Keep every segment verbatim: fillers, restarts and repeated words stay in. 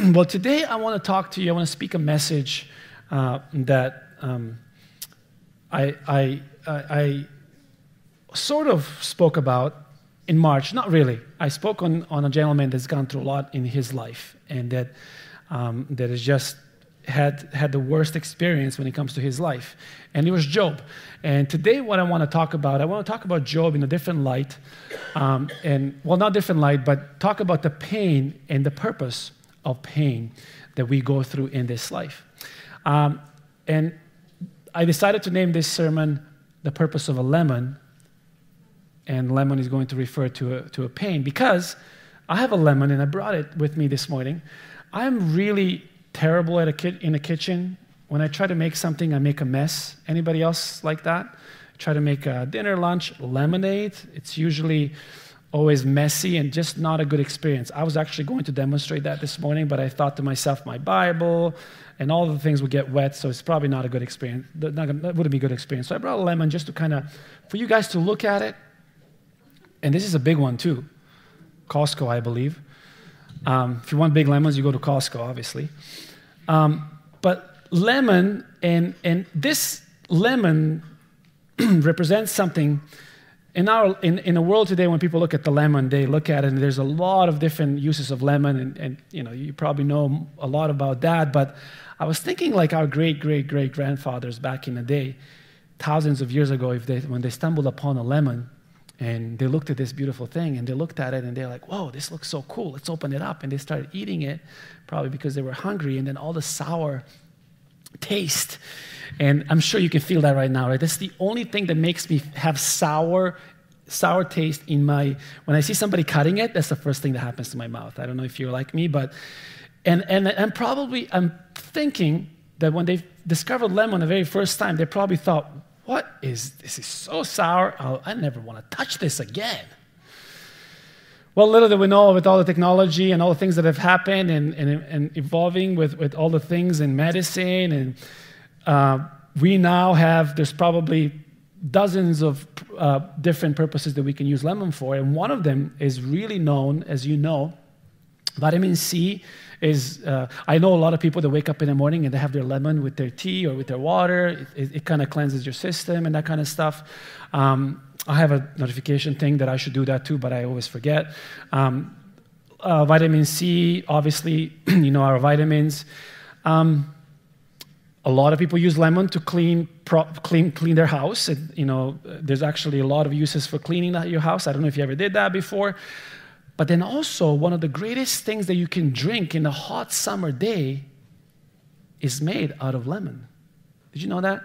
Well, today I want to talk to you. I want to speak a message uh, that um, I, I, I, I sort of spoke about in March. Not really. I spoke on, on a gentleman that's gone through a lot in his life, and that um, that has just had had the worst experience when it comes to his life, and it was Job. And today, what I want to talk about, I want to talk about Job in a different light, um, and well, not different light, but talk about the pain and the purpose of pain that we go through in this life. Um, and I decided to name this sermon "The Purpose of a Lemon," and lemon is going to refer to a, to a pain, because I have a lemon, and I brought it with me this morning. I'm really terrible at a ki- in the kitchen. When I try to make something, I make a mess. Anybody else like that? Try to make a dinner, lunch, lemonade. It's usually always messy and just not a good experience. I was actually going to demonstrate that this morning, but I thought to myself, my Bible and all the things would get wet, so it's probably not a good experience. Not gonna, that wouldn't be a good experience. So I brought a lemon just to kind of, for you guys to look at it. And this is a big one too. Costco, I believe. Um, if you want big lemons, you go to Costco, obviously. Um, but lemon, and and this lemon represents something. In our in, in the world today, when people look at the lemon, they look at it, and there's a lot of different uses of lemon, and, and you know you probably know a lot about that. But I was thinking, like our great great great grandfathers back in the day, thousands of years ago, if they when they stumbled upon a lemon, and they looked at this beautiful thing, and they looked at it, and they're like, whoa, this looks so cool. Let's open it up. And they started eating it, probably because they were hungry, and then all the sour taste. And I'm sure you can feel that right now, right? That's the only thing that makes me have sour sour taste in my, when I see somebody cutting it, that's the first thing that happens to my mouth. I don't know if you're like me, but, and and and probably, I'm thinking that when they discovered lemon the very first time, they probably thought, what is, this is so sour, I'll, I never want to touch this again. Well, little did we know, with all the technology and all the things that have happened and, and, and evolving with, with all the things in medicine, and uh, we now have, there's probably dozens of uh, different purposes that we can use lemon for, and one of them is really known, as you know. Vitamin C is, uh, I know a lot of people that wake up in the morning and they have their lemon with their tea or with their water. It, it, it kind of cleanses your system and that kind of stuff. Um, I have a notification thing that I should do that too, but I always forget. Um, uh, vitamin C, obviously, you know, our vitamins. Um, a lot of people use lemon to clean, pro- clean, clean their house. And, you know, there's actually a lot of uses for cleaning that, your house. I don't know if you ever did that before. But then also, one of the greatest things that you can drink in a hot summer day is made out of lemon. Did you know that?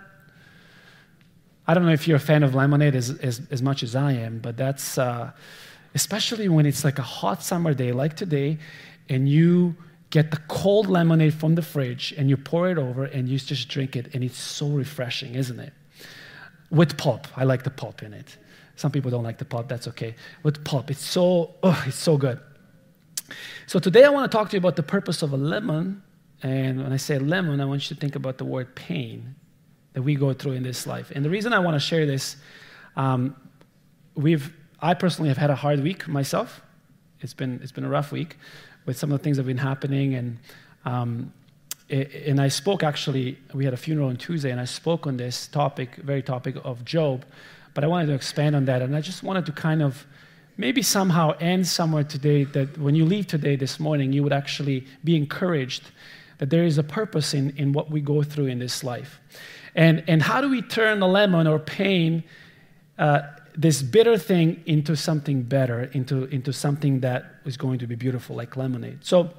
I don't know if you're a fan of lemonade as, as, as much as I am, but that's, uh, especially when it's like a hot summer day like today, and you get the cold lemonade from the fridge, and you pour it over, and you just drink it, and it's so refreshing, isn't it? With pulp. I like the pulp in it. Some people don't like the pulp, that's okay. With pulp, it's so, oh, it's so good. So today I want to talk to you about the purpose of a lemon. And when I say lemon, I want you to think about the word pain that we go through in this life. And the reason I want to share this, um, we've, I personally have had a hard week myself. It's been, it's been a rough week with some of the things that have been happening. And, um, it, and I spoke actually, we had a funeral on Tuesday, and I spoke on this topic, very topic of Job. But I wanted to expand on that, and I just wanted to kind of maybe somehow end somewhere today, that when you leave today, this morning, you would actually be encouraged that there is a purpose in, in what we go through in this life. And, and how do we turn the lemon or pain, uh, this bitter thing, into something better, into, into something that is going to be beautiful, like lemonade? So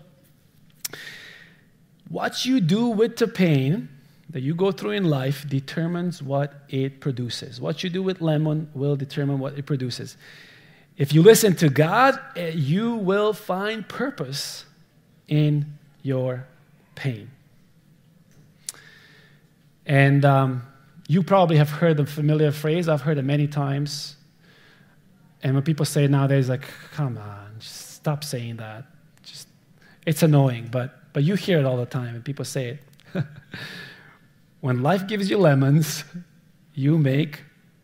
what you do with the pain that you go through in life determines what it produces. What you do with lemon will determine what it produces. If you listen to God, you will find purpose in your pain. And um, you probably have heard the familiar phrase. I've heard it many times. And when people say it nowadays, like, come on, just stop saying that. Just, it's annoying, but, but you hear it all the time, and people say it. When life gives you lemons, you make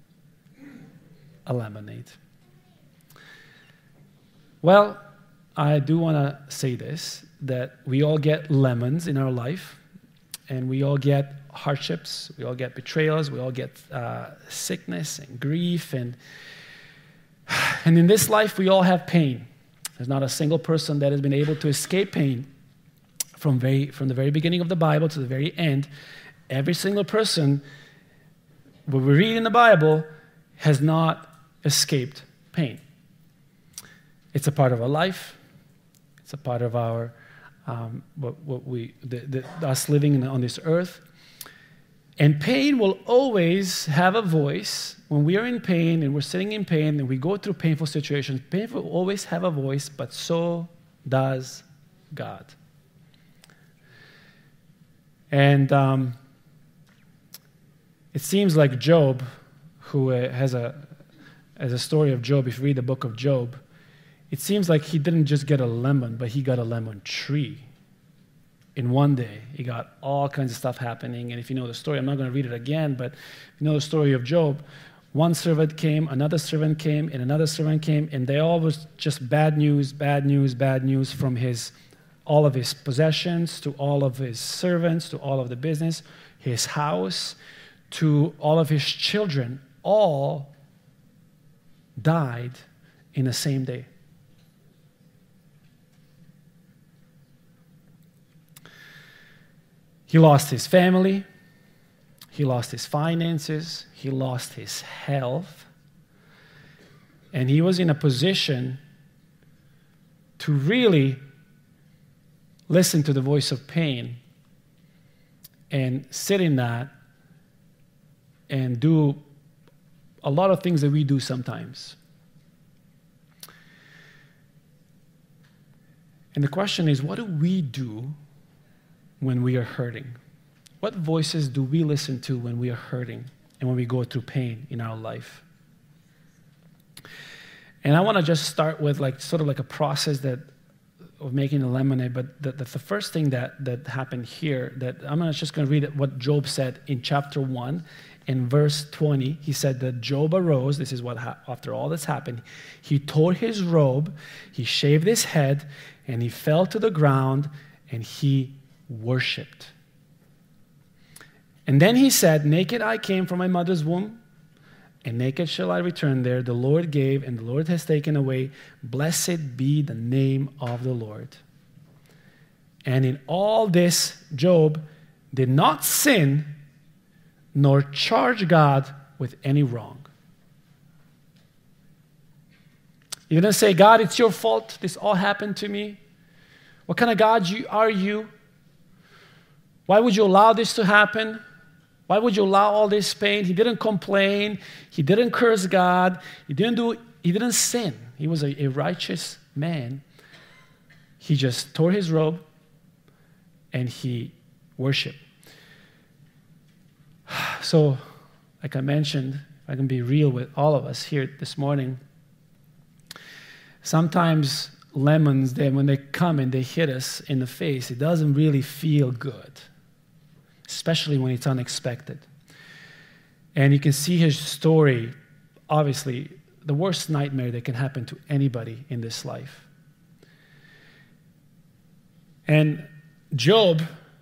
a lemonade. Well, I do want to say this, that we all get lemons in our life, and we all get hardships, we all get betrayals, we all get uh, sickness and grief, and and in this life we all have pain. There's not a single person that has been able to escape pain from very from the very beginning of the Bible to the very end. Every single person, what we read in the Bible, has not escaped pain. It's a part of our life. It's a part of our um, what, what we the, the, us living on this earth. And pain will always have a voice. When we are in pain and we're sitting in pain and we go through painful situations, pain will always have a voice, but so does God. And um, it seems like Job, who uh, has a has a story of Job, if you read the book of Job, it seems like he didn't just get a lemon, but he got a lemon tree. In one day, he got all kinds of stuff happening. And if you know the story, I'm not going to read it again, but if you know the story of Job, one servant came, another servant came, and another servant came, and they all was just bad news, bad news, bad news from his all of his possessions, to all of his servants, to all of the business, his house, to all of his children, all died in the same day. He lost his family, he lost his finances, he lost his health, and he was in a position to really listen to the voice of pain and sit in that and do a lot of things that we do sometimes. And the question is, what do we do when we are hurting? What voices do we listen to when we are hurting and when we go through pain in our life? And I want to just start with like sort of like a process that of making the lemonade, but the, the, the first thing that, that happened here, that I'm just going to read it, what Job said in chapter one, in verse twenty. He said that Job arose, this is what, ha- after all this happened, he tore his robe, he shaved his head, and he fell to the ground, and he worshipped. And then he said, naked I came from my mother's womb, and naked shall I return there. The Lord gave, and the Lord has taken away. Blessed be the name of the Lord. And in all this, Job did not sin, nor charge God with any wrong. He didn't say, God, it's your fault. This all happened to me. What kind of God you, are you? Why would you allow this to happen? Why would you allow all this pain? He didn't complain. He didn't curse God. He didn't do. He didn't sin. He was a, a righteous man. He just tore his robe and he worshiped. So, like I mentioned, if I can be real with all of us here this morning, sometimes lemons, they, when they come and they hit us in the face, it doesn't really feel good, especially when it's unexpected. And you can see his story, obviously, the worst nightmare that can happen to anybody in this life. And Job,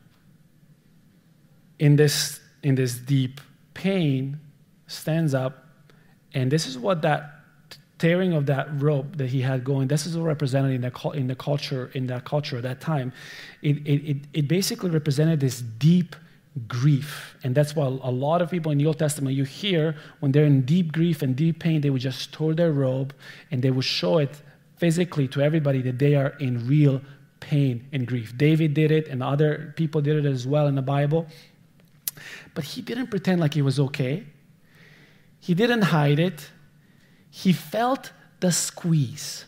in this, in this deep pain, stands up, and this is what that tearing of that rope that he had going, this is what represented in the, in the culture, in that culture at that time. It, it, it basically represented this deep grief. And that's why a lot of people in the Old Testament, you hear when they're in deep grief and deep pain, they would just tore their robe and they would show it physically to everybody that they are in real pain and grief. David did it and other people did it as well in the Bible. But he didn't pretend like he was okay. He didn't hide it. He felt the squeeze.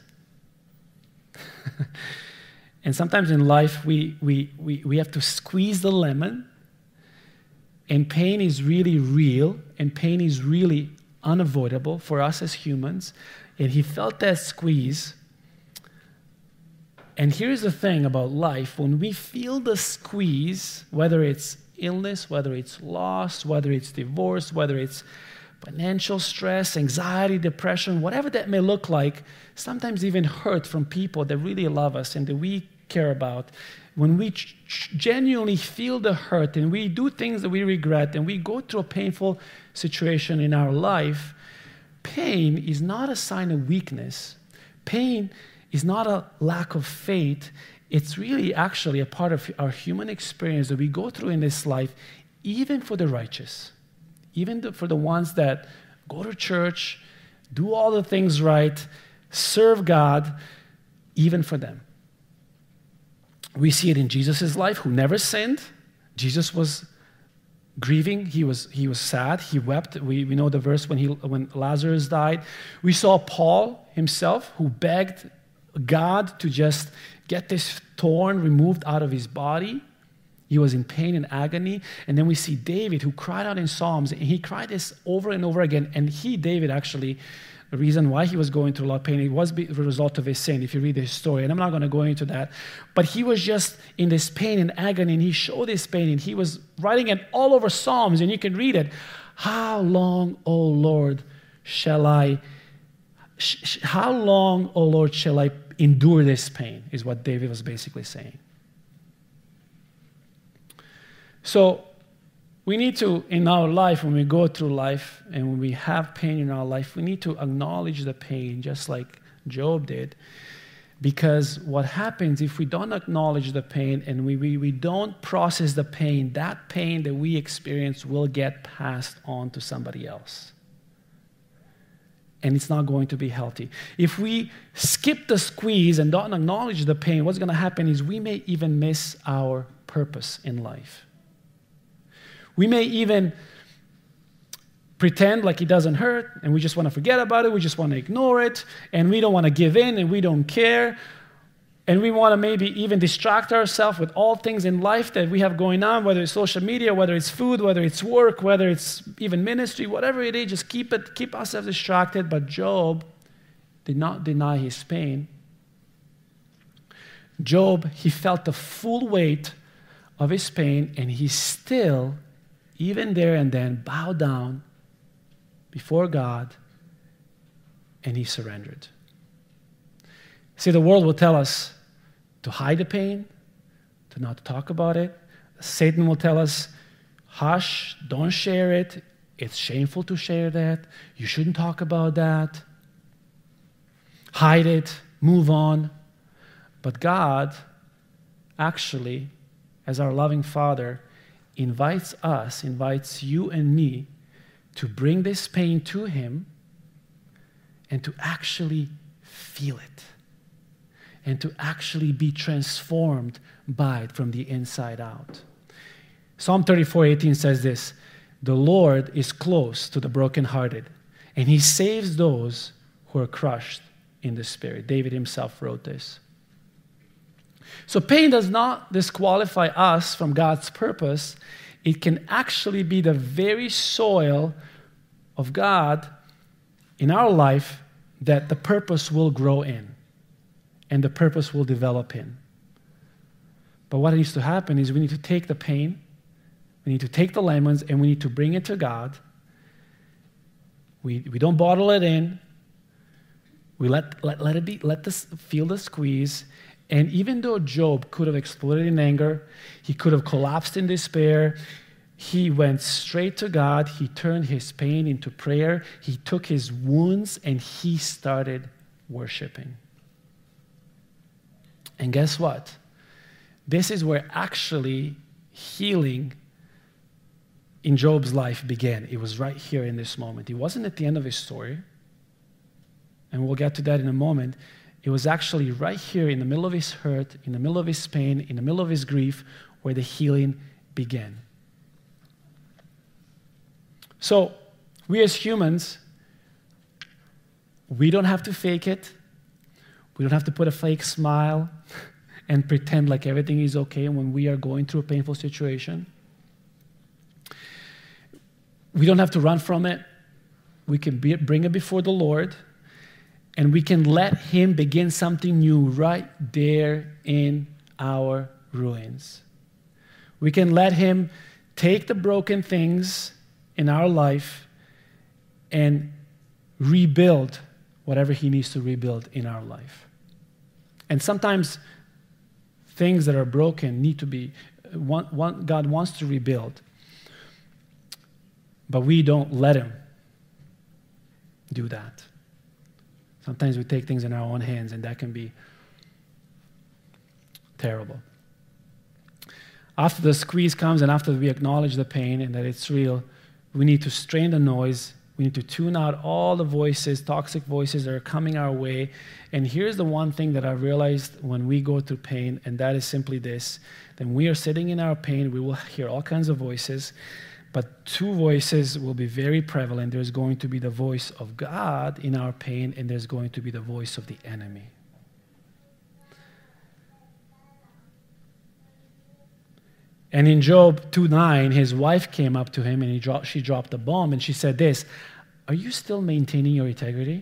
And sometimes in life, we, we, we, we have to squeeze the lemon. And pain is really real. And pain is really unavoidable for us as humans. And he felt that squeeze. And here's the thing about life. When we feel the squeeze, whether it's illness, whether it's loss, whether it's divorce, whether it's financial stress, anxiety, depression, whatever that may look like, sometimes even hurt from people that really love us and that we care about, when we ch- genuinely feel the hurt and we do things that we regret and we go through a painful situation in our life, pain is not a sign of weakness. Pain is not a lack of faith. It's really actually a part of our human experience that we go through in this life, even for the righteous, even the, for the ones that go to church, do all the things right, serve God, even for them. We see it in Jesus' life, who never sinned. Jesus was grieving. He was, he was sad. He wept. We, we know the verse when, he, when Lazarus died. We saw Paul himself, who begged God to just get this thorn removed out of his body. He was in pain and agony. And then we see David, who cried out in Psalms, and he cried this over and over again. And he, David, actually, the reason why he was going through a lot of pain, it was the result of his sin, if you read his story. And I'm not going to go into that. But he was just in this pain and agony, and he showed this pain, and he was writing it all over Psalms, and you can read it. How long, O Lord, shall I, sh- sh- how long, O Lord, shall I endure this pain, is what David was basically saying. So we need to, in our life, when we go through life and when we have pain in our life, we need to acknowledge the pain just like Job did. Because what happens if we don't acknowledge the pain and we, we, we don't process the pain, that pain that we experience will get passed on to somebody else. And it's not going to be healthy. If we skip the squeeze and don't acknowledge the pain, what's going to happen is we may even miss our purpose in life. We may even pretend like it doesn't hurt, and we just want to forget about it, we just want to ignore it, and we don't want to give in, and we don't care, and we want to maybe even distract ourselves with all things in life that we have going on, whether it's social media, whether it's food, whether it's work, whether it's even ministry, whatever it is, just keep it, keep ourselves distracted. But Job did not deny his pain. Job, he felt the full weight of his pain, and he still, even there and then, bowed down before God, and he surrendered. See, the world will tell us to hide the pain, to not talk about it. Satan will tell us, hush, don't share it. It's shameful to share that. You shouldn't talk about that. Hide it, move on. But God, actually, as our loving Father, invites us, invites you and me to bring this pain to Him and to actually feel it and to actually be transformed by it from the inside out. Psalm thirty-four eighteen says this, "The Lord is close to the brokenhearted, and He saves those who are crushed in the spirit." David himself wrote this. So pain does not disqualify us from God's purpose. It can actually be the very soil of God in our life that the purpose will grow in and the purpose will develop in. But what needs to happen is we need to take the pain, we need to take the lemons, and we need to bring it to God. We, we don't bottle it in. We let, let, let it be, let this feel the squeeze. And even though Job could have exploded in anger, he could have collapsed in despair, he went straight to God. He turned his pain into prayer. He took his wounds and he started worshiping. And guess what? This is where actually healing in Job's life began. It was right here in this moment. It wasn't at the end of his story. And we'll get to that in a moment. It was actually right here in the middle of his hurt, in the middle of his pain, in the middle of his grief, where the healing began. So, we as humans, we don't have to fake it. We don't have to put a fake smile and pretend like everything is okay when we are going through a painful situation. We don't have to run from it. We can be, bring it before the Lord, and we can let Him begin something new right there in our ruins. We can let Him take the broken things in our life and rebuild whatever He needs to rebuild in our life. And sometimes things that are broken need to be, want, want, God wants to rebuild. But we don't let him do that. Sometimes we take things in our own hands, and that can be terrible. After the squeeze comes and after we acknowledge the pain and that it's real, we need to strain the noise. We need to tune out all the voices, toxic voices that are coming our way. And here's the one thing that I realized when we go through pain, and that is simply this. Then we are sitting in our pain, we will hear all kinds of voices, but two voices will be very prevalent. There's going to be the voice of God in our pain, and there's going to be the voice of the enemy. And in Job two nine, his wife came up to him and he dropped, she dropped the bomb and she said this, "Are you still maintaining your integrity?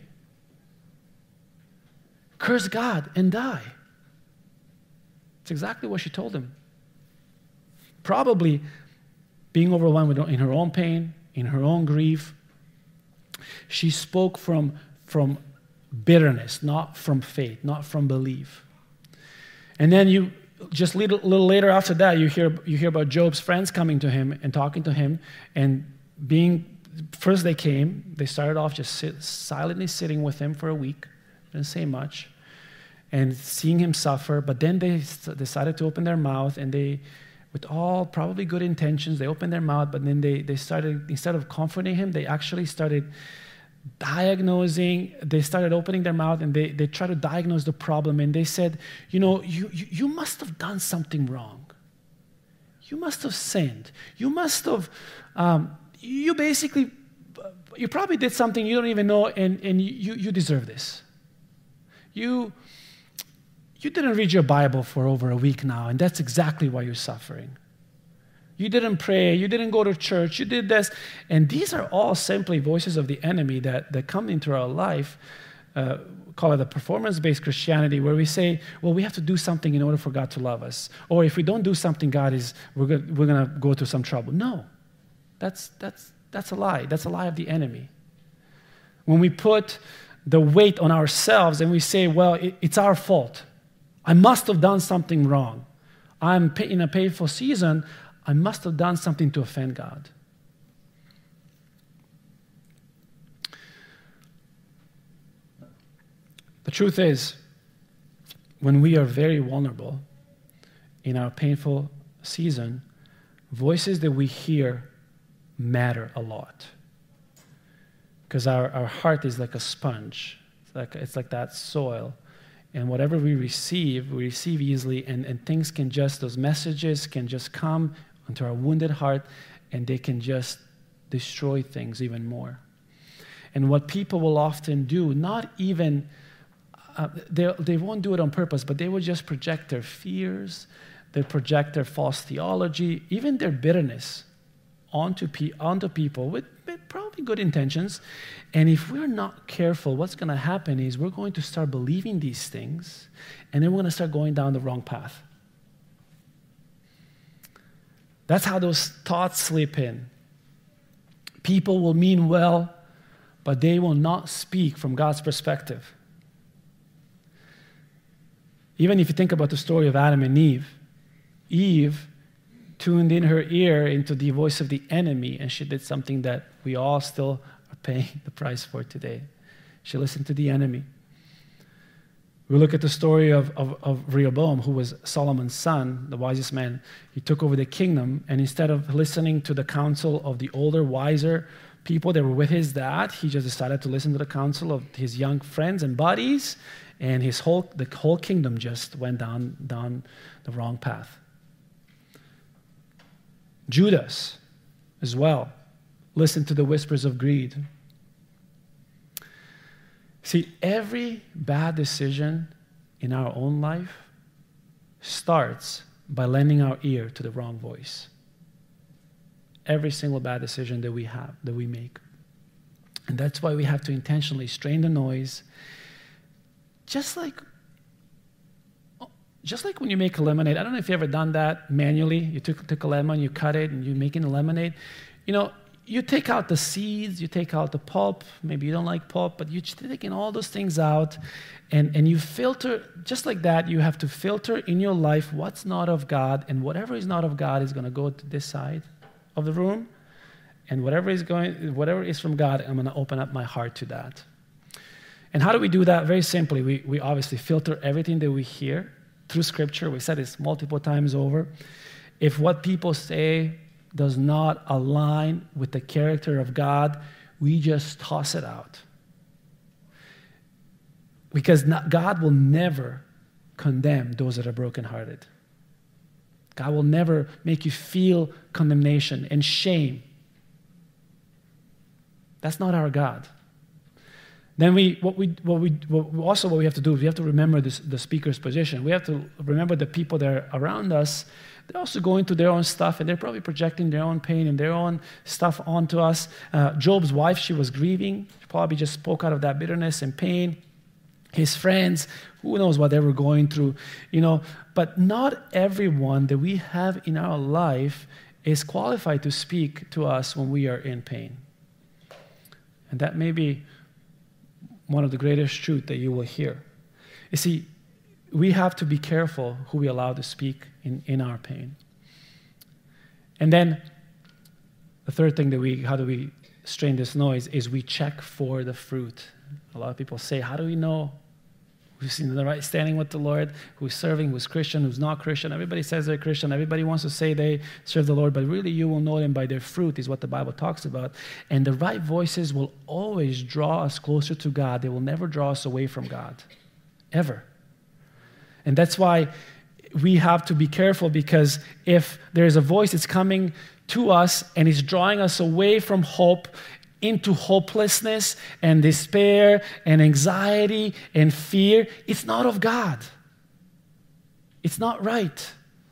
Curse God and die." It's exactly what she told him. Probably being overwhelmed in her own pain, in her own grief. She spoke from, from bitterness, not from faith, not from belief. And then you... Just a little, little later after that, you hear you hear about Job's friends coming to him and talking to him and being, first they came, they started off just sit, silently sitting with him for a week, didn't say much, and seeing him suffer, but then they decided to open their mouth and they, with all probably good intentions, they opened their mouth, but then they, they started, instead of comforting him, they actually started diagnosing. They started opening their mouth and they, they tried to diagnose the problem, and they said, you know, you, you, you must have done something wrong. You must have sinned. You must have, um, you basically, you probably did something you don't even know, and, and you, you deserve this. You, you didn't read your Bible for over a week now, and that's exactly why you're suffering. You didn't pray, you didn't go to church, you did this. And these are all simply voices of the enemy that, that come into our life, uh, call it a performance-based Christianity, where we say, well, we have to do something in order for God to love us. Or if we don't do something, God is, we're going we're going to go through some trouble. No, that's, that's, that's a lie. That's a lie of the enemy. When we put the weight on ourselves and we say, well, it, it's our fault. I must have done something wrong. I'm in a painful season. I must have done something to offend God. The truth is, when we are very vulnerable in our painful season, voices that we hear matter a lot. Because our, our heart is like a sponge. It's like, it's like that soil. And whatever we receive, we receive easily, and, and things can just, those messages can just come onto our wounded heart, and they can just destroy things even more. And what people will often do, not even, uh, they, they won't do it on purpose, but they will just project their fears, they project their false theology, even their bitterness onto, pe- onto people with, with probably good intentions. And if we're not careful, what's going to happen is we're going to start believing these things, and then we're going to start going down the wrong path. That's how those thoughts slip in. People will mean well, but they will not speak from God's perspective. Even if you think about the story of Adam and Eve, Eve tuned in her ear into the voice of the enemy, and she did something that we all still are paying the price for today. She listened to the enemy. We look at the story of, of, of Rehoboam, who was Solomon's son, the wisest man. He took over the kingdom, and instead of listening to the counsel of the older, wiser people that were with his dad, he just decided to listen to the counsel of his young friends and buddies, and his whole the whole kingdom just went down, down the wrong path. Judas, as well, listened to the whispers of greed. See, every bad decision in our own life starts by lending our ear to the wrong voice. Every single bad decision that we have, that we make. And that's why we have to intentionally strain the noise. Just like, just like when you make a lemonade. I don't know if you've ever done that manually. You took, took a lemon, you cut it, and you're making a lemonade. You know, you take out the seeds, you take out the pulp. Maybe you don't like pulp, but you're taking all those things out, and, and you filter, just like that, you have to filter in your life what's not of God, and whatever is not of God is going to go to this side of the room, and whatever is going, whatever is from God, I'm going to open up my heart to that. And how do we do that? Very simply, we, we obviously filter everything that we hear through Scripture. We said this multiple times over. If what people say does not align with the character of God, we just toss it out. Because not, God will never condemn those that are brokenhearted. God will never make you feel condemnation and shame. That's not our God. Then we, what we, what we, what, also what we have to do is we have to remember this, the speaker's position. We have to remember the people that are around us. They're also going through their own stuff, and they're probably projecting their own pain and their own stuff onto us. Uh, Job's wife, she was grieving. She probably just spoke out of that bitterness and pain. His friends, who knows what they were going through, you know. But not everyone that we have in our life is qualified to speak to us when we are in pain. And that may be one of the greatest truths that you will hear. You see, we have to be careful who we allow to speak in, in our pain. And then the third thing that we, how do we strain this noise, is we check for the fruit. A lot of people say, how do we know who's in the right standing with the Lord, who's serving, who's Christian, who's not Christian? Everybody says they're Christian. Everybody wants to say they serve the Lord, but really you will know them by their fruit, is what the Bible talks about. And the right voices will always draw us closer to God. They will never draw us away from God, ever. And that's why we have to be careful, because if there's a voice that's coming to us and is drawing us away from hope into hopelessness and despair and anxiety and fear, it's not of God. It's not right.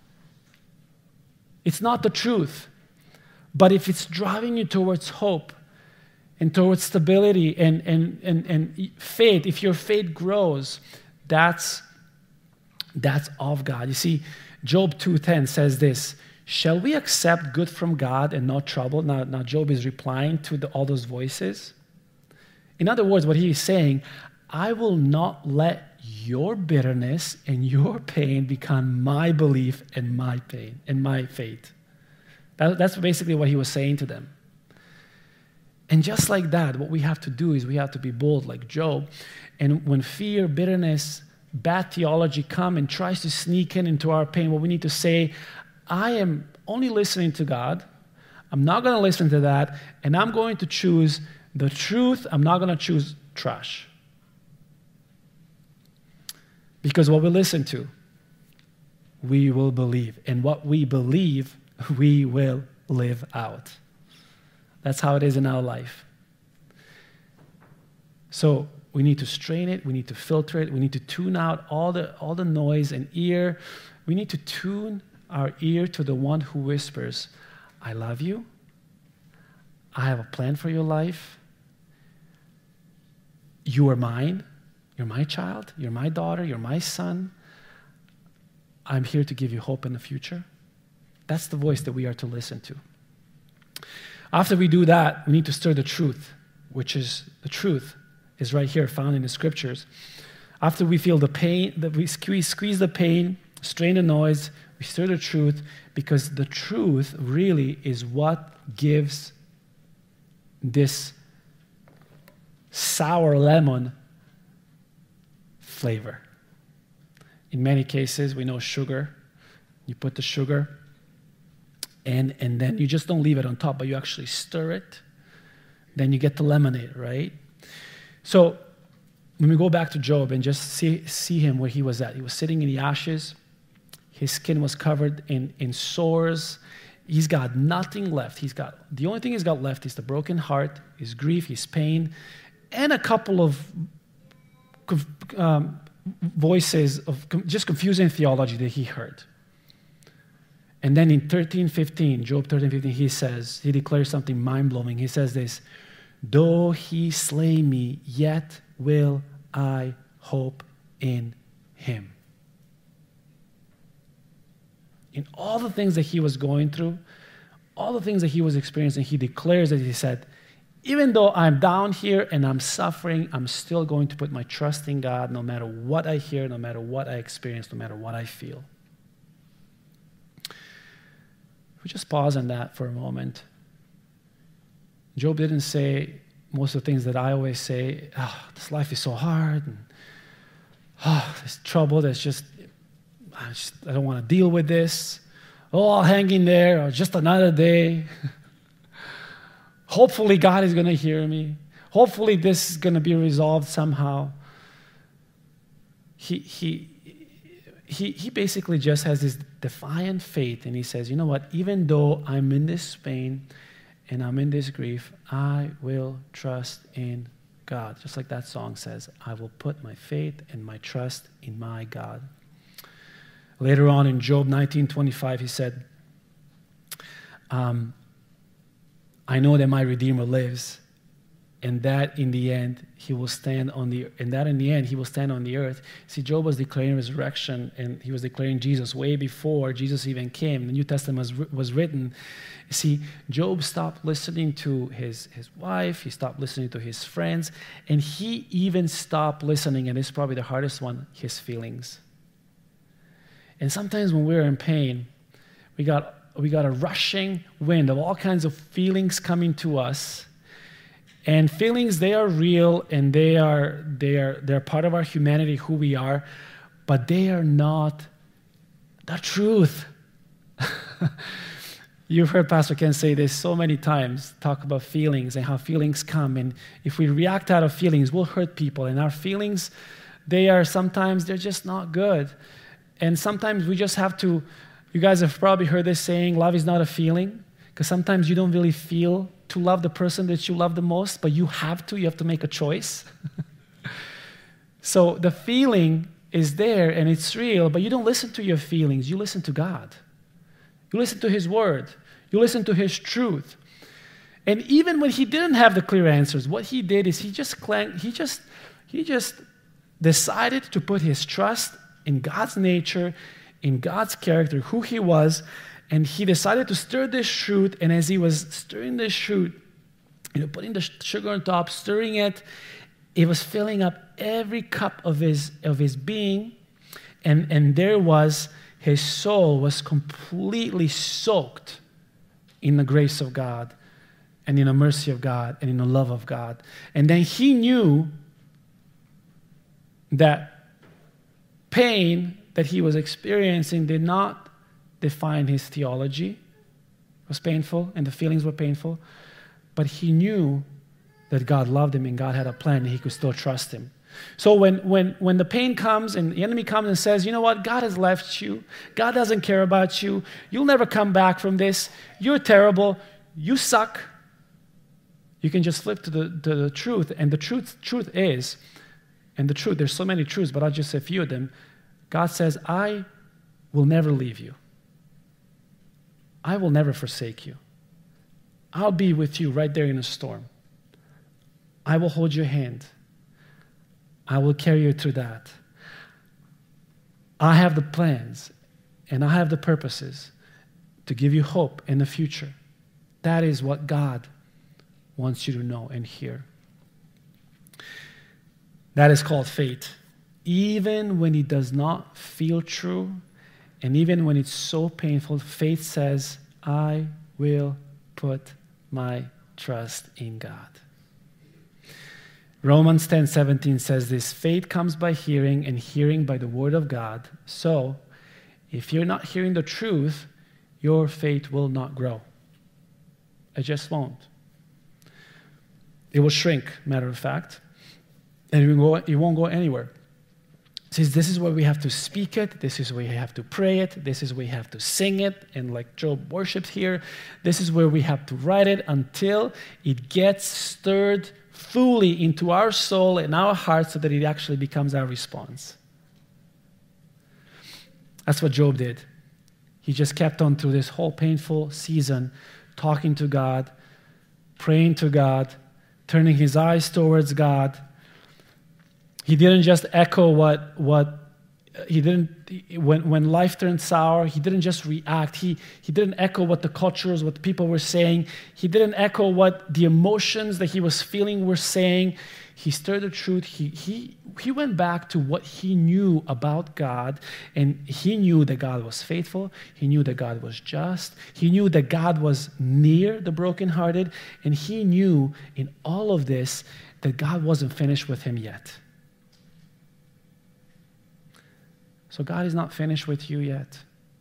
It's not the truth. But if it's driving you towards hope and towards stability and, and, and, and faith, if your faith grows, that's, that's of God. You see, Job two ten says this, shall we accept good from God and not trouble? Now, now Job is replying to the, all those voices. In other words, what he is saying, I will not let your bitterness and your pain become my belief and my pain and my faith. That, that's basically what he was saying to them. And just like that, what we have to do is we have to be bold like Job. And when fear, bitterness, bad theology come and tries to sneak in into our pain, what we need to say, I am only listening to God. I'm not going to listen to that, and I'm going to choose the truth. I'm not going to choose trash. Because what we listen to, we will believe. And what we believe, we will live out. That's how it is in our life. So we need to strain it. We need to filter it. We need to tune out all the, all the noise and ear. We need to tune our ear to the one who whispers, I love you. I have a plan for your life. You are mine. You're my child. You're my daughter. You're my son. I'm here to give you hope in the future. That's the voice that we are to listen to. After we do that, we need to stir the truth, which is the truth is right here found in the scriptures. After we feel the pain, that we squeeze, squeeze the pain, strain the noise, we stir the truth, because the truth really is what gives this sour lemon flavor. In many cases, we know sugar. You put the sugar, and, and then you just don't leave it on top, but you actually stir it. Then you get the lemonade, right? So when we go back to Job and just see, see him where he was at, he was sitting in the ashes. His skin was covered in, in sores. He's got nothing left. He's got, the only thing he's got left is the broken heart, his grief, his pain, and a couple of um, voices of just confusing theology that he heard. And then in thirteen fifteen, Job thirteen fifteen, he says, he declares something mind-blowing. He says this, though he slay me, yet will I hope in him. In all the things that he was going through, all the things that he was experiencing, he declares that he said, even though I'm down here and I'm suffering, I'm still going to put my trust in God no matter what I hear, no matter what I experience, no matter what I feel. We just pause on that for a moment. Job didn't say most of the things that I always say. Oh, this life is so hard. And, oh, there's trouble. There's just, I, just, I don't want to deal with this. Oh, I'll hang in there. Or just another day. Hopefully God is going to hear me. Hopefully this is going to be resolved somehow. He, he, he, he basically just has this defiant faith, and he says, you know what, even though I'm in this pain and I'm in this grief, I will trust in God. Just like that song says, I will put my faith and my trust in my God. Later on in Job nineteen twenty-five, he said, um, I know that my Redeemer lives, and that in the end he will stand on the and that in the end he will stand on the earth. See, Job was declaring resurrection, and he was declaring Jesus way before Jesus even came. The New Testament was, was written. You see, Job stopped listening to his, his wife, he stopped listening to his friends, and he even stopped listening, and this is probably the hardest one, his feelings. And sometimes when we're in pain, we got we got a rushing wind of all kinds of feelings coming to us. And feelings, they are real, and they are they are they're part of our humanity, who we are, but they are not the truth. You've heard Pastor Ken say this so many times, talk about feelings and how feelings come. And if we react out of feelings, we'll hurt people. And our feelings, they are sometimes, they're just not good. And sometimes we just have to, you guys have probably heard this saying, love is not a feeling. Because sometimes you don't really feel to love the person that you love the most, but you have to. You have to make a choice. So the feeling is there, and it's real, but you don't listen to your feelings. You listen to God. You listen to His Word. You listen to His truth. And even when he didn't have the clear answers, what he did is he just clang, he just he just decided to put his trust in God's nature, in God's character, who He was. And he decided to stir this fruit, and as he was stirring this fruit, you know, putting the sugar on top, stirring it, it was filling up every cup of his of his being, and, and there was, his soul was completely soaked in the grace of God, and in the mercy of God, and in the love of God. And then he knew that pain that he was experiencing did not define his theology. It was painful, and the feelings were painful, but he knew that God loved him and God had a plan, and he could still trust Him. So when, when, when the pain comes and the enemy comes and says, you know what, God has left you, God doesn't care about you, you'll never come back from this, you're terrible, you suck, you can just flip to the, to the truth. And the truth, truth is, and the truth, there's so many truths, but I'll just say a few of them. God says, I will never leave you. I will never forsake you. I'll be with you right there in the storm. I will hold your hand. I will carry you through that. I have the plans and I have the purposes to give you hope in the future. That is what God wants you to know and hear. That is called faith. Even when it does not feel true, and even when it's so painful, faith says, I will put my trust in God. Romans ten seventeen says this, faith comes by hearing, and hearing by the word of God. So, if you're not hearing the truth, your faith will not grow. It just won't. It will shrink, matter of fact, and it won't go, it won't go anywhere. Says this is where we have to speak it, this is where we have to pray it, this is where we have to sing it, and like Job worships here, this is where we have to write it until it gets stirred fully into our soul and our heart so that it actually becomes our response. That's what Job did. He just kept on through this whole painful season, talking to God, praying to God, turning his eyes towards God. He didn't just echo what, what he didn't, when, when life turned sour, he didn't just react. He, he didn't echo what the cultures, what the people were saying. He didn't echo what the emotions that he was feeling were saying. He stirred the truth. He, he, he went back to what he knew about God, and he knew that God was faithful. He knew that God was just. He knew that God was near the brokenhearted, and he knew in all of this that God wasn't finished with him yet. So God is not finished with you yet.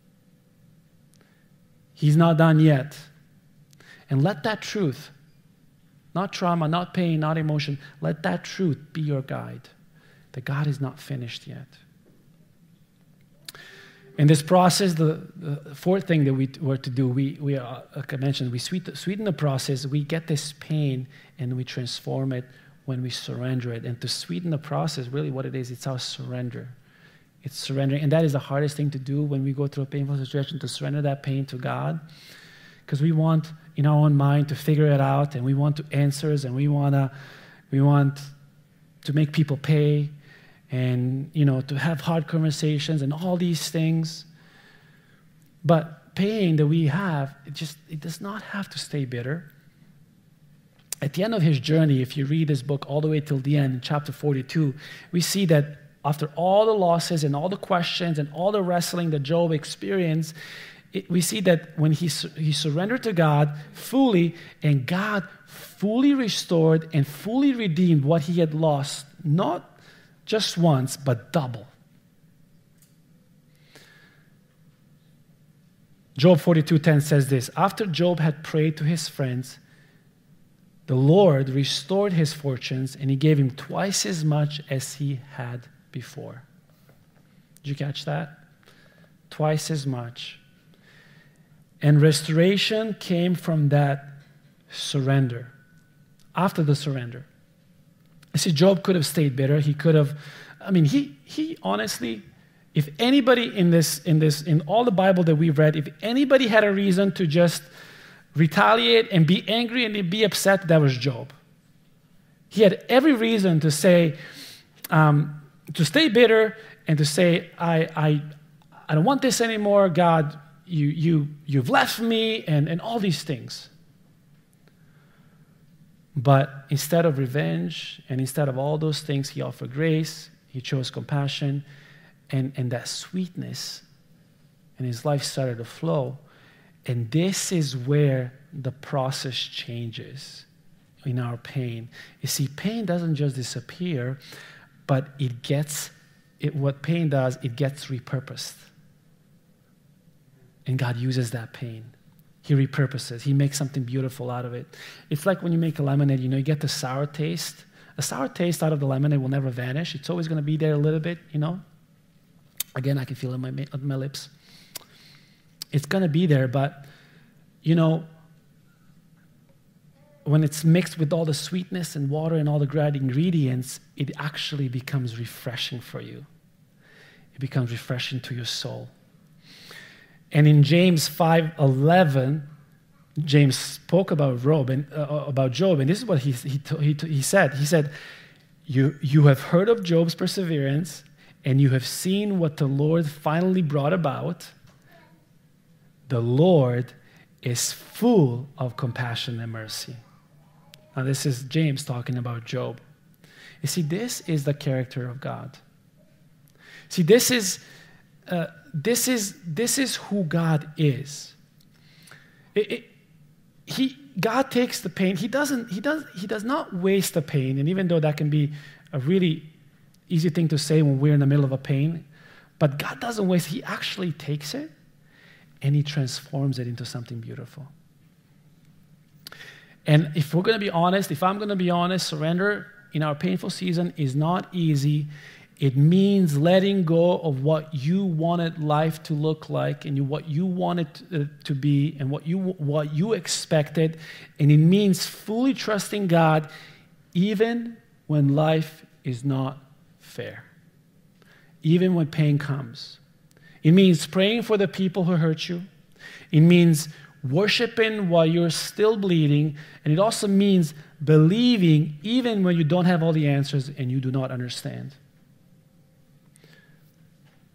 He's not done yet. And let that truth, not trauma, not pain, not emotion, let that truth be your guide, that God is not finished yet. In this process, the, the fourth thing that we were to do, we, we uh, like I mentioned, we sweeten, sweeten the process. We get this pain and we transform it when we surrender it. And to sweeten the process, really what it is, it's our surrender. It's surrendering. And that is the hardest thing to do when we go through a painful situation, to surrender that pain to God. Because we want, in our own mind, to figure it out, and we want to answers, and we want to we want to make people pay, and, you know, to have hard conversations and all these things. But pain that we have, it just it does not have to stay bitter. At the end of his journey, if you read this book all the way till the end, in chapter forty-two, we see that after all the losses and all the questions and all the wrestling that Job experienced, it, we see that when he, he surrendered to God fully, and God fully restored and fully redeemed what he had lost, not just once, but double. Job forty-two ten says this: after Job had prayed to his friends, the Lord restored his fortunes, and he gave him twice as much as he had before. Did you catch that? Twice as much. And restoration came from that surrender. After the surrender. You see, Job could have stayed bitter. He could have, I mean, he he honestly, if anybody in this, in this, in all the Bible that we've read, if anybody had a reason to just retaliate and be angry and be upset, that was Job. He had every reason to say, um, to stay bitter and to say, I, I, I don't want this anymore, God, you, you, you've left me, and, and all these things. But instead of revenge and instead of all those things, he offered grace, he chose compassion, and, and that sweetness, and his life started to flow. And this is where the process changes in our pain. You see, pain doesn't just disappear, but it gets, it, what pain does, it gets repurposed. And God uses that pain. He repurposes. He makes something beautiful out of it. It's like when you make a lemonade, you know, you get the sour taste. A sour taste out of the lemonade will never vanish. It's always going to be there a little bit, you know. Again, I can feel it on my, on my lips. It's going to be there, but, you know, when it's mixed with all the sweetness and water and all the great ingredients, it actually becomes refreshing for you. It becomes refreshing to your soul. And in James five eleven, James spoke about Job, and, uh, about Job, and this is what he, he, he, he said. He said, you, you have heard of Job's perseverance, and you have seen what the Lord finally brought about. The Lord is full of compassion and mercy. Now, this is James talking about Job. You see, this is the character of God. See, this is uh, this is this is who God is. It, it, he God takes the pain. He doesn't. He does. He does not waste the pain. And even though that can be a really easy thing to say when we're in the middle of a pain, but God doesn't waste. He actually takes it and he transforms it into something beautiful. And if we're going to be honest, if I'm going to be honest, surrender in our painful season is not easy. It means letting go of what you wanted life to look like and what you wanted to, uh, to be and what you, what you expected. And it means fully trusting God even when life is not fair, even when pain comes. It means praying for the people who hurt you. It means worshiping while you're still bleeding. And it also means believing even when you don't have all the answers and you do not understand.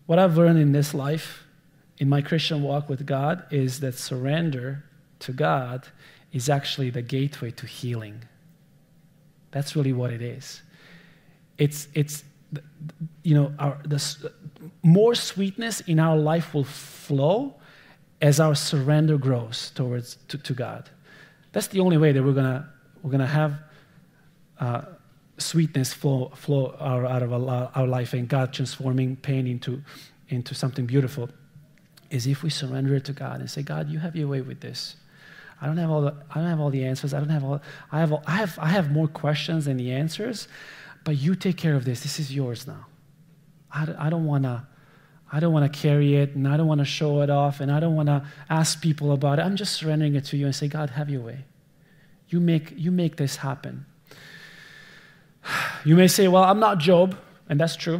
what I've learned in this life, in my Christian walk with God, is that surrender to God is actually the gateway to healing. That's really what it is. It's, it's you know, our, the, more sweetness in our life will flow as our surrender grows towards to, to God. That's the only way that we're gonna we're gonna have uh, sweetness flow flow out, out of our, our life, and God transforming pain into into something beautiful, is if we surrender it to God and say, God, you have your way with this. I don't have all the I don't have all the answers. I don't have all I have all, I have I have more questions than the answers, but you take care of this. This is yours now. I, I don't want to I don't want to carry it, and I don't want to show it off, and I don't want to ask people about it. I'm just surrendering it to you and say, God, have your way. You make you make this happen. You may say, well, I'm not Job, and that's true.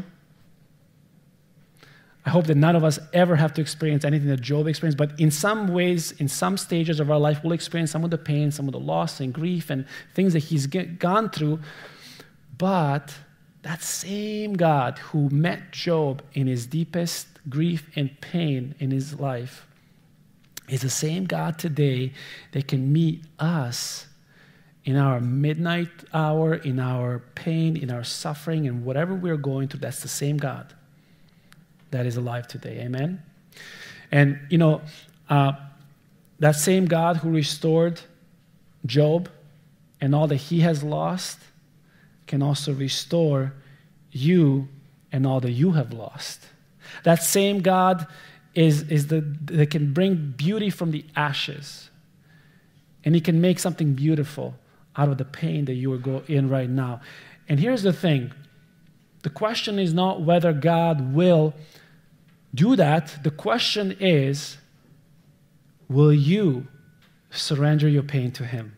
I hope that none of us ever have to experience anything that Job experienced, but in some ways, in some stages of our life, we'll experience some of the pain, some of the loss and grief and things that he's get, gone through. But that same God who met Job in his deepest grief and pain in his life is the same God today that can meet us in our midnight hour, in our pain, in our suffering, and whatever we're going through. That's the same God that is alive today. Amen? And, you know, uh, that same God who restored Job and all that he has lost can also restore you and all that you have lost. That same God is, is the that can bring beauty from the ashes. And he can make something beautiful out of the pain that you are go in right now. And here's the thing. The question is not whether God will do that. The question is, will you surrender your pain to him?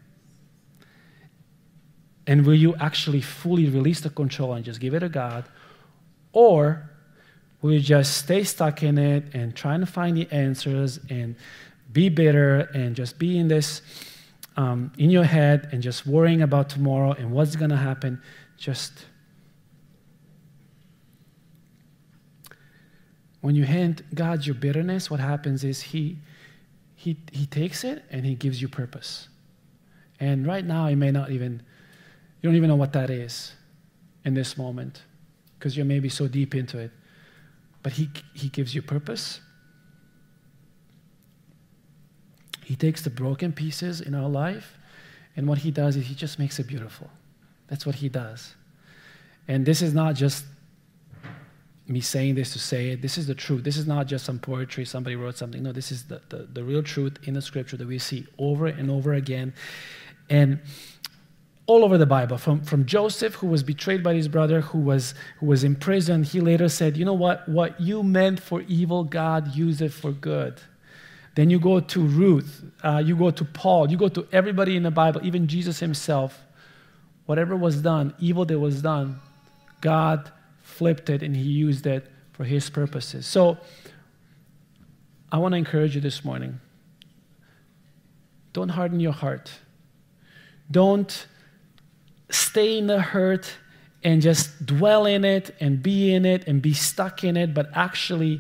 And will you actually fully release the control and just give it to God? Or will you just stay stuck in it and trying to find the answers and be bitter and just be in this, um, in your head and just worrying about tomorrow and what's going to happen? Just when you hand God your bitterness, what happens is he, he, he takes it and he gives you purpose. And right now, you may not even, you don't even know what that is in this moment because you're maybe so deep into it. But he, he gives you purpose. He takes the broken pieces in our life, and what he does is he just makes it beautiful. That's what he does. And this is not just me saying this to say it. This is the truth. This is not just some poetry, somebody wrote something. No, this is the, the, the real truth in the scripture that we see over and over again. And all over the Bible, from, from Joseph, who was betrayed by his brother, who was, who was in prison, he later said, you know what? What you meant for evil, God used it for good. Then you go to Ruth, uh, you go to Paul, you go to everybody in the Bible, even Jesus himself. Whatever was done, evil that was done, God flipped it and he used it for his purposes. So I want to encourage you this morning. Don't harden your heart. Don't stay in the hurt and just dwell in it and be in it and be stuck in it, but actually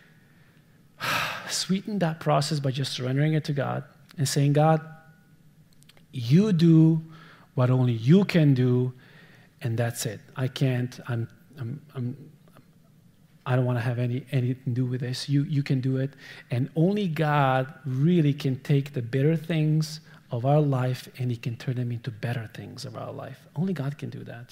sweeten that process by just surrendering it to God and saying, God, you do what only you can do, and that's it. I can't, I'm, I'm, I'm I don't want to have any anything to do with this. You, you can do it. And only God really can take the bitter things of our life and he can turn them into better things of our life. Only God can do that.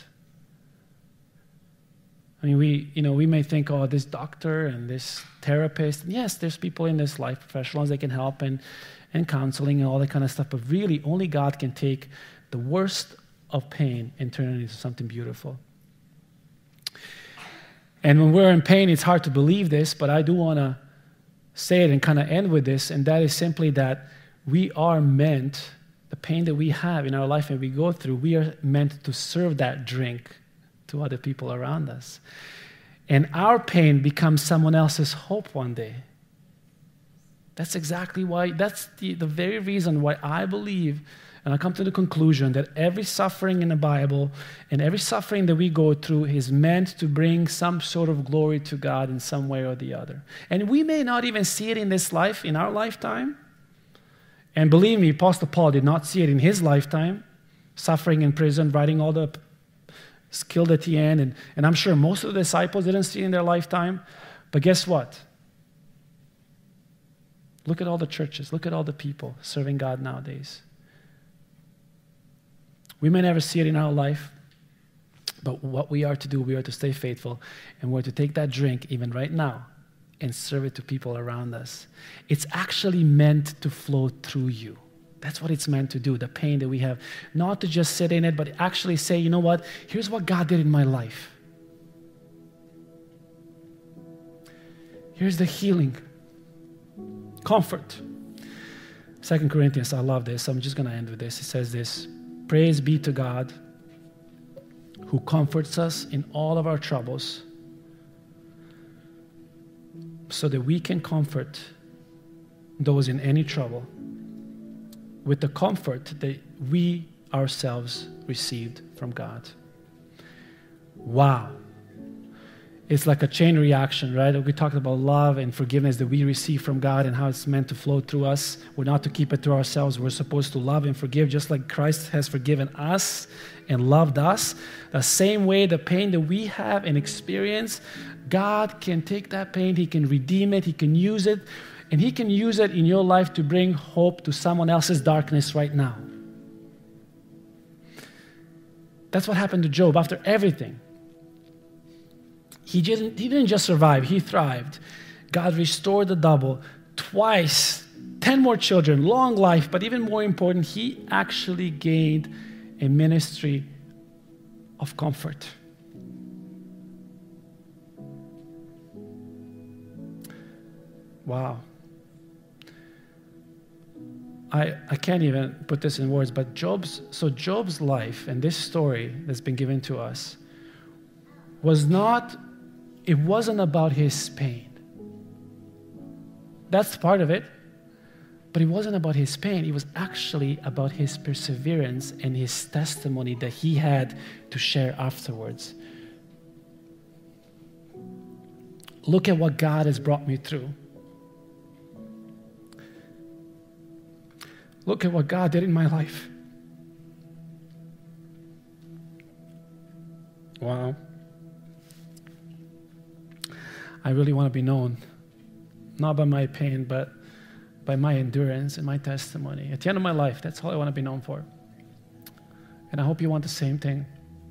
I mean, we, you know, we may think, oh, this doctor and this therapist. Yes, there's people in this life, professionals that can help and, and counseling and all that kind of stuff. But really, only God can take the worst of pain and turn it into something beautiful. And when we're in pain, it's hard to believe this, but I do want to say it and kind of end with this, and that is simply that we are meant, the pain that we have in our life and we go through, we are meant to serve that drink to other people around us. And our pain becomes someone else's hope one day. That's exactly why, that's the, the very reason why I believe, and I come to the conclusion that every suffering in the Bible and every suffering that we go through is meant to bring some sort of glory to God in some way or the other. And we may not even see it in this life, in our lifetime. And believe me, Apostle Paul did not see it in his lifetime, suffering in prison, writing all the killed at the end. And, and I'm sure most of the disciples didn't see it in their lifetime. But guess what? Look at all the churches. Look at all the people serving God nowadays. We may never see it in our life, but what we are to do, we are to stay faithful, and we're to take that drink even right now and serve it to people around us. It's actually meant to flow through you. That's what it's meant to do, the pain that we have. Not to just sit in it, but actually say, you know what? Here's what God did in my life. Here's the healing. Comfort. Second Corinthians, I love this. I'm just going to end with this. It says this: praise be to God who comforts us in all of our troubles so that we can comfort those in any trouble with the comfort that we ourselves received from God. Wow. It's like a chain reaction, right? We talked about love and forgiveness that we receive from God and how it's meant to flow through us. We're not to keep it to ourselves. We're supposed to love and forgive just like Christ has forgiven us and loved us. The same way the pain that we have and experience, God can take that pain, He can redeem it, He can use it, and He can use it in your life to bring hope to someone else's darkness right now. That's what happened to Job after everything. He didn't, he didn't just survive, he thrived. God restored the double twice, ten more children, long life, but even more important, he actually gained a ministry of comfort. Wow. I, I can't even put this in words, but Job's, so Job's life and this story that's been given to us was not, it wasn't about his pain. That's part of it, but it wasn't about his pain. It was actually about his perseverance and his testimony that he had to share afterwards. Look at what God has brought me through. Look at what God did in my life. Wow. I really want to be known, not by my pain, but by my endurance and my testimony. At the end of my life, that's all I want to be known for. And I hope you want the same thing.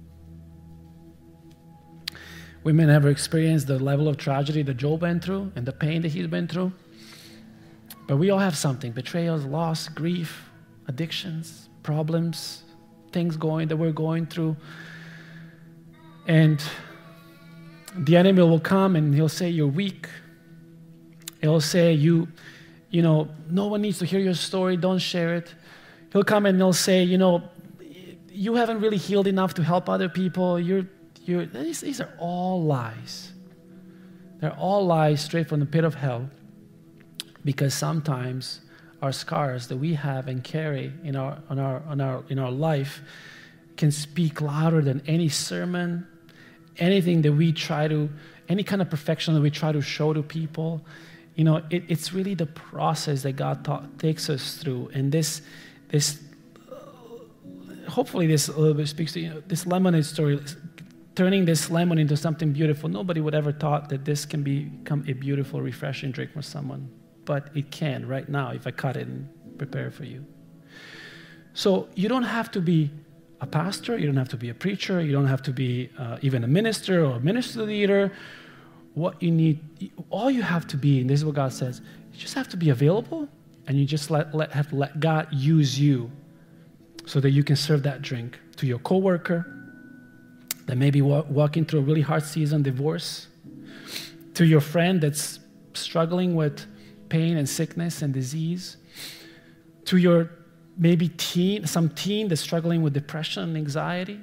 We may never experience the level of tragedy that Job went through and the pain that he's been through, but we all have something: betrayals, loss, grief, addictions, problems, things going that we're going through. And the enemy will come and he'll say you're weak. He'll say you, you know, no one needs to hear your story, don't share it. He'll come and he'll say, you know, you haven't really healed enough to help other people. You're, you're, these, these are all lies. They're all lies straight from the pit of hell, because sometimes our scars that we have and carry in our, on our, on our, in our life can speak louder than any sermon, anything that we try to, any kind of perfection that we try to show to people. You know, it, it's really the process that God taught, takes us through. And this, this, uh, hopefully this a little bit speaks to, you know, this lemonade story, turning this lemon into something beautiful. Nobody would ever thought that this can become a beautiful, refreshing drink for someone. But it can right now if I cut it and prepare it for you. So you don't have to be a pastor, you don't have to be a preacher, you don't have to be uh, even a minister or a ministry leader. What you need, all you have to be, and this is what God says, you just have to be available, and you just let, let have to let God use you so that you can serve that drink to your coworker that may be wa- walking through a really hard season, divorce, to your friend that's struggling with pain and sickness and disease, to your maybe teen, some teen that's struggling with depression and anxiety,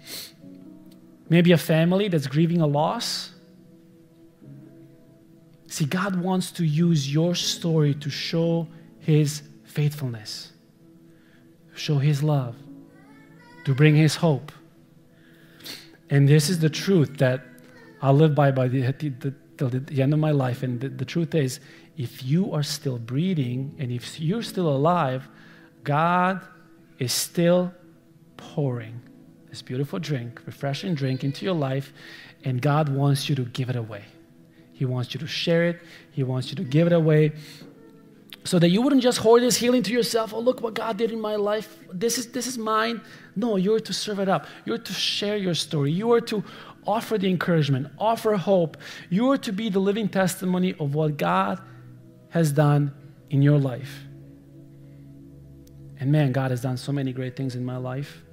maybe a family that's grieving a loss, See, God wants to use your story to show His faithfulness, show His love, to bring His hope. And this is the truth that I'll live by by the, the, till the end of my life. And the, the truth is, if you are still breathing and if you're still alive, God is still pouring this beautiful drink, refreshing drink into your life, and God wants you to give it away. He wants you to share it. He wants you to give it away so that you wouldn't just hoard this healing to yourself. Oh, look what God did in my life. This is, this is mine. No, you're to serve it up. You're to share your story. You are to offer the encouragement, offer hope. You are to be the living testimony of what God has done in your life. And man, God has done so many great things in my life.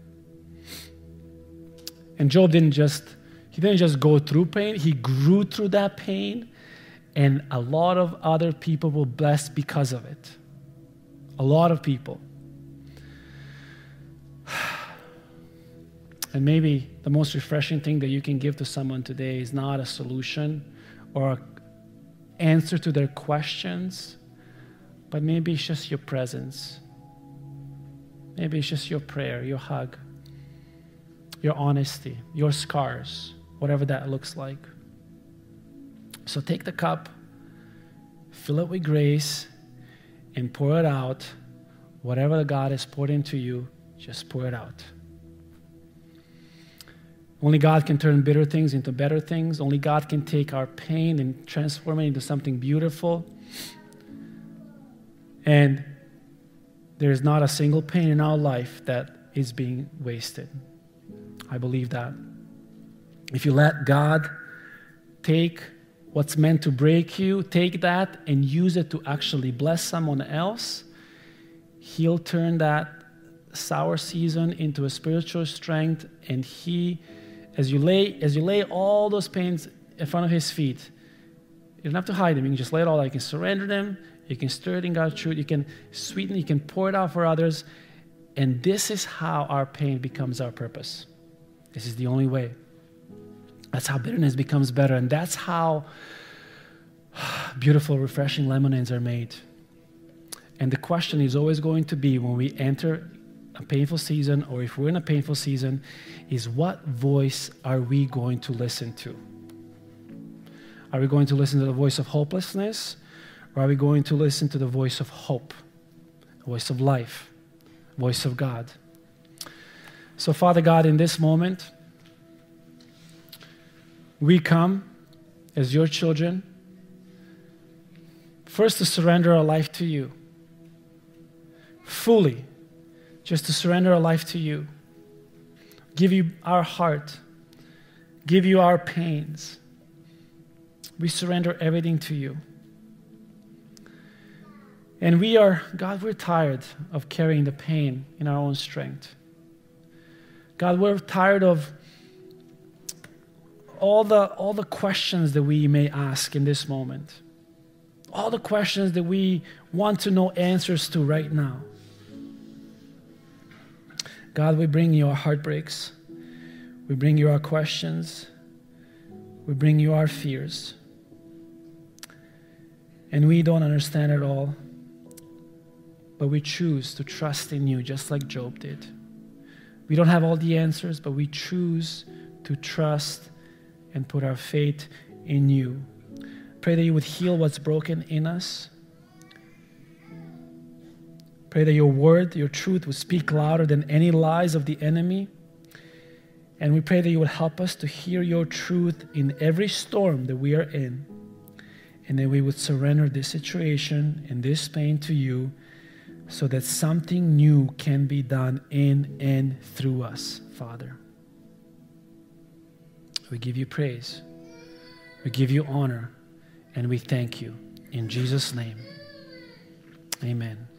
And Job didn't just, he didn't just go through pain, he grew through that pain, and a lot of other people were blessed because of it. A lot of people. And maybe the most refreshing thing that you can give to someone today is not a solution or an answer to their questions, but maybe it's just your presence. Maybe it's just your prayer, your hug, your honesty, your scars, whatever that looks like. So take the cup, fill it with grace, and pour it out. Whatever God has poured into you, just pour it out. Only God can turn bitter things into better things. Only God can take our pain and transform it into something beautiful. And there is not a single pain in our life that is being wasted. I believe that. If you let God take what's meant to break you, take that and use it to actually bless someone else, He'll turn that sour season into a spiritual strength. And He, as you lay, as you lay all those pains in front of His feet, you don't have to hide them. You can just lay it all out. You can surrender them. You can stir it in God's truth. You can sweeten it. You can pour it out for others. And this is how our pain becomes our purpose. This is the only way. That's how bitterness becomes better. And that's how beautiful, refreshing lemonades are made. And the question is always going to be, when we enter a painful season, or if we're in a painful season, is what voice are we going to listen to? Are we going to listen to the voice of hopelessness? Or are we going to listen to the voice of hope, the voice of life, voice of God? So, Father God, in this moment, we come as your children, first to surrender our life to you, fully, just to surrender our life to you, give you our heart, give you our pains. We surrender everything to you. And we are, God, we're tired of carrying the pain in our own strength. God, we're tired of all the, all the questions that we may ask in this moment. All the questions that we want to know answers to right now. God, we bring you our heartbreaks. We bring you our questions. We bring you our fears. And we don't understand it all. But we choose to trust in you just like Job did. We don't have all the answers, but we choose to trust and put our faith in you. Pray that you would heal what's broken in us. Pray that your word, your truth would speak louder than any lies of the enemy. And we pray that you would help us to hear your truth in every storm that we are in. And that we would surrender this situation and this pain to you, so that something new can be done in and through us, Father. We give you praise. We give you honor. And we thank you. In Jesus' name, amen.